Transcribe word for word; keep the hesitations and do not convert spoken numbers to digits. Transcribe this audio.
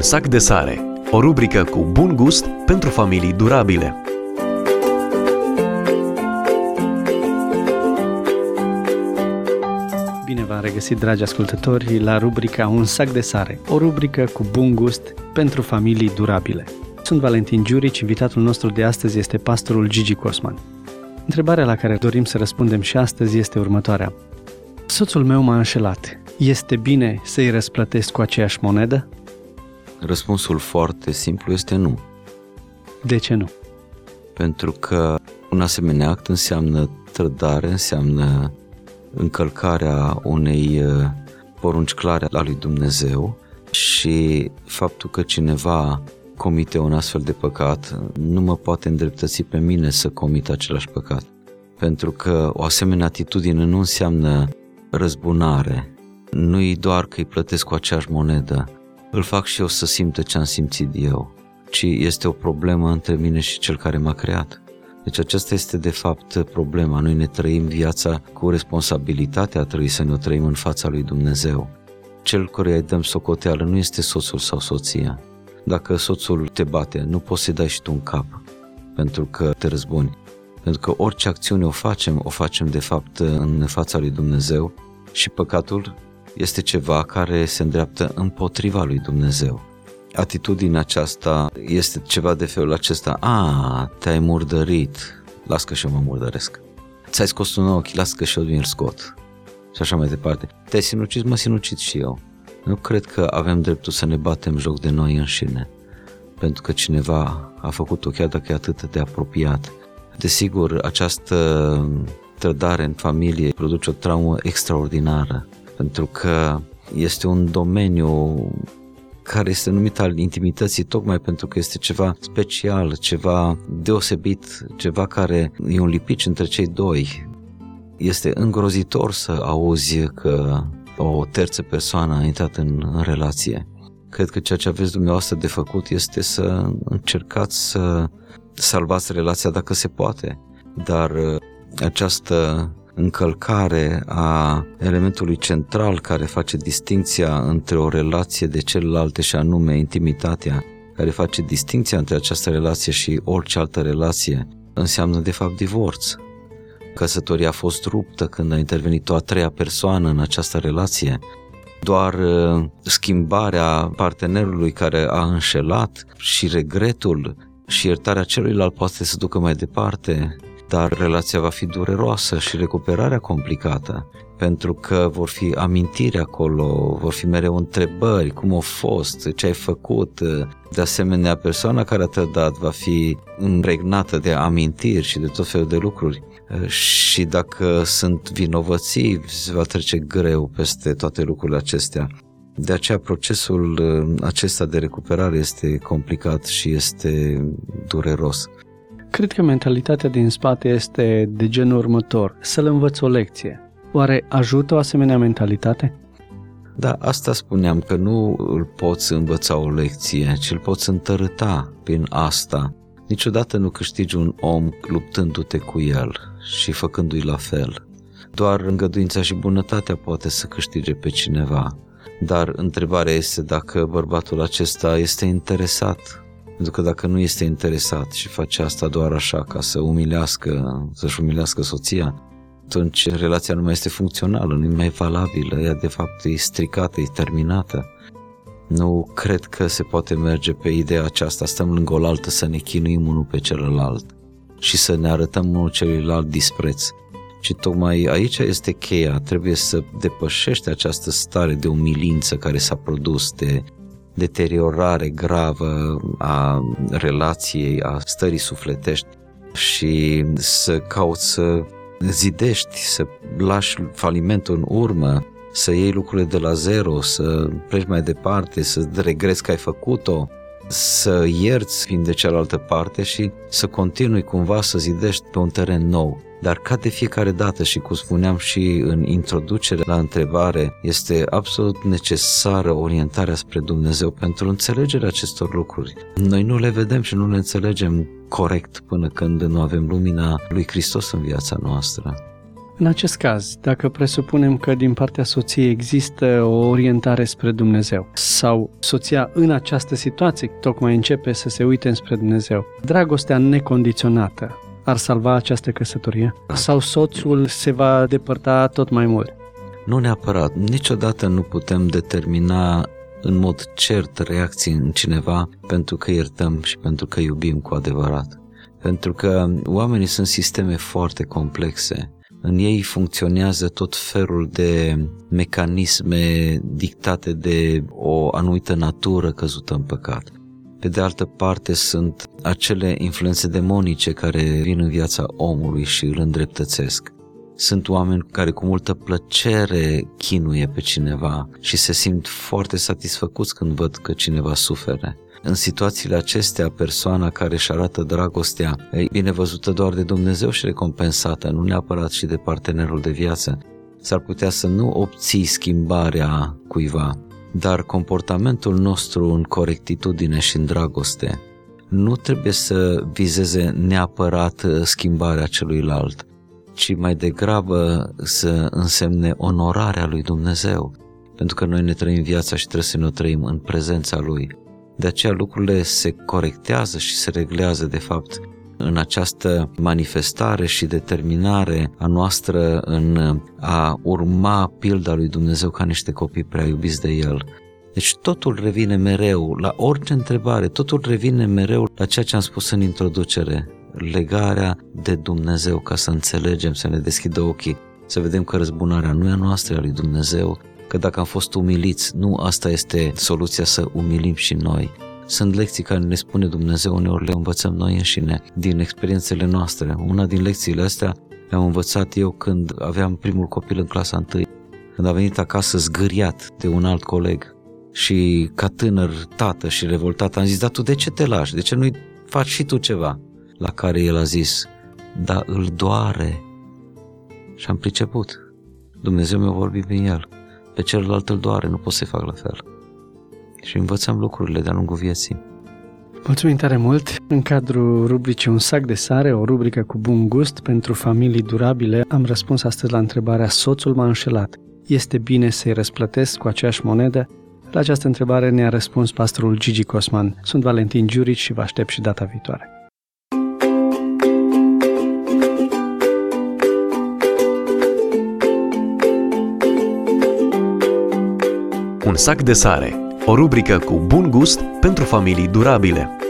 sac de sare, o rubrică cu bun gust pentru familii durabile. Bine v-am regăsit, dragi ascultători, la rubrica Un sac de sare, o rubrică cu bun gust pentru familii durabile. Sunt Valentin Giurici, invitatul nostru de astăzi este pastorul Gigi Cosman. Întrebarea la care dorim să răspundem și astăzi este următoarea. Soțul meu m-a înșelat. Este bine să-i răsplătesc cu aceeași monedă? Răspunsul foarte simplu este nu. De ce nu? Pentru că un asemenea act înseamnă trădare, înseamnă încălcarea unei porunci clare a lui Dumnezeu și faptul că cineva comite un astfel de păcat nu mă poate îndreptăți pe mine să comit același păcat. Pentru că o asemenea atitudine nu înseamnă răzbunare, nu-i doar că îi plătesc cu aceeași monedă, îl fac și eu să simtă ce am simțit eu, ci este o problemă între mine și cel care m-a creat. Deci aceasta este de fapt problema. Noi ne trăim viața cu responsabilitatea, trebuie să ne o trăim în fața lui Dumnezeu. Cel căruia îi dăm socoteală nu este soțul sau soția. Dacă soțul te bate, nu poți să-i dai și tu un cap, pentru că te răzbuni. Pentru că orice acțiune o facem, o facem de fapt în fața lui Dumnezeu și păcatul este ceva care se îndreaptă împotriva lui Dumnezeu. Atitudinea aceasta este ceva de felul acesta: a, te-ai murdărit, las că și eu mă murdăresc. Ți-ai scos un ochi, las că și eu mi-l scot. Și așa mai departe. Te-ai sinucit, mă sinucit și eu. Nu cred că avem dreptul să ne batem joc de noi înșine, pentru că cineva a făcut-o, chiar dacă e atât de apropiat. Desigur, această trădare în familie produce o traumă extraordinară, pentru că este un domeniu care este numit al intimității, tocmai pentru că este ceva special, ceva deosebit, ceva care e un lipici între cei doi. Este îngrozitor să auzi că o terță persoană a intrat în, în relație. Cred că ceea ce aveți dumneavoastră de făcut este să încercați să salvați relația dacă se poate, dar această încălcare a elementului central care face distincția între o relație de celelalte și anume intimitatea, care face distincția între această relație și orice altă relație, înseamnă de fapt divorț. Căsătoria a fost ruptă când a intervenit o a treia persoană în această relație. Doar schimbarea partenerului care a înșelat și regretul și iertarea celuilalt poate să ducă mai departe, dar relația va fi dureroasă și recuperarea complicată, pentru că vor fi amintiri acolo, vor fi mereu întrebări, cum a fost, ce ai făcut. De asemenea, persoana care a trădat va fi impregnată de amintiri și de tot felul de lucruri și dacă sunt vinovății, se va trece greu peste toate lucrurile acestea. De aceea procesul acesta de recuperare este complicat și este dureros. Cred că mentalitatea din spate este de genul următor: să-l învăț o lecție. Oare ajută o asemenea mentalitate? Da, asta spuneam, că nu îl poți învăța o lecție, ci îl poți întărâta prin asta. Niciodată nu câștigi un om luptându-te cu el și făcându-i la fel. Doar îngăduința și bunătatea poate să câștige pe cineva. Dar întrebarea este dacă bărbatul acesta este interesat. Pentru că dacă nu este interesat și face asta doar așa ca să umilească, să-și umilească soția, atunci relația nu mai este funcțională, nu e mai valabilă, ea de fapt e stricată, e terminată. Nu cred că se poate merge pe ideea aceasta, stăm lângă oaltă să ne chinuim unul pe celălalt și să ne arătăm unul celuilalt dispreț. Și tocmai aici este cheia, trebuie să depășești această stare de umilință care s-a produs, de deteriorare gravă a relației, a stării sufletești și să cauți să zidești, să lași falimentul în urmă, să iei lucrurile de la zero, să pleci mai departe, să regrezi că ai făcut-o, să ierți fiind de cealaltă parte și să continui cumva să zidești pe un teren nou. Dar ca de fiecare dată și cum spuneam și în introducere la întrebare, este absolut necesară orientarea spre Dumnezeu pentru înțelegerea acestor lucruri. Noi nu le vedem și nu le înțelegem corect până când nu avem lumina lui Hristos în viața noastră. În acest caz, dacă presupunem că din partea soției există o orientare spre Dumnezeu sau soția în această situație tocmai începe să se uite înspre Dumnezeu, dragostea necondiționată ar salva această căsătorie? Sau soțul se va depărta tot mai mult? Nu neapărat. Niciodată nu putem determina în mod cert reacții în cineva pentru că iertăm și pentru că iubim cu adevărat. Pentru că oamenii sunt sisteme foarte complexe. În ei funcționează tot felul de mecanisme dictate de o anumită natură căzută în păcat. Pe de altă parte sunt acele influențe demonice care vin în viața omului și îl îndreptățesc. Sunt oameni care cu multă plăcere chinuie pe cineva și se simt foarte satisfăcuți când văd că cineva suferă. În situațiile acestea, persoana care își arată dragostea e bine văzută doar de Dumnezeu și recompensată, nu neapărat și de partenerul de viață. S-ar putea să nu obții schimbarea cuiva, dar comportamentul nostru în corectitudine și în dragoste nu trebuie să vizeze neapărat schimbarea celuilalt, ci mai degrabă să însemne onorarea lui Dumnezeu, pentru că noi ne trăim viața și trebuie să ne o trăim în prezența Lui. De aceea lucrurile se corectează și se reglează, de fapt, în această manifestare și determinare a noastră în a urma pilda lui Dumnezeu ca niște copii prea iubiți de El. Deci totul revine mereu, la orice întrebare, totul revine mereu la ceea ce am spus în introducere, legarea de Dumnezeu, ca să înțelegem, să ne deschidă ochii, să vedem că răzbunarea nu e a noastră, e a lui Dumnezeu, că dacă am fost umiliți, nu asta este soluția, să umilim și noi. Sunt lecții care ne spune Dumnezeu, uneori le învățăm noi înșine, din experiențele noastre. Una din lecțiile astea le-am învățat eu când aveam primul copil în clasa întâi, când a venit acasă zgâriat de un alt coleg și ca tânăr tată și revoltat am zis, dar tu de ce te lași? De ce nu-i faci și tu ceva? La care el a zis, da, îl doare. Și am priceput. Dumnezeu mi-a vorbit prin el. Pe celălalt îl doare, nu pot să-i fac la fel. Și învățăm lucrurile de-a lungul vieții. Mulțumim tare mult! În cadrul rubricii Un sac de sare, o rubrică cu bun gust pentru familii durabile, am răspuns astăzi la întrebarea Soțul m-a înșelat. Este bine să-i răsplătesc cu aceeași monedă? La această întrebare ne-a răspuns pastorul Gigi Cosman. Sunt Valentin Giurici și vă aștept și data viitoare. Un sac de sare, o rubrică cu bun gust pentru familii durabile.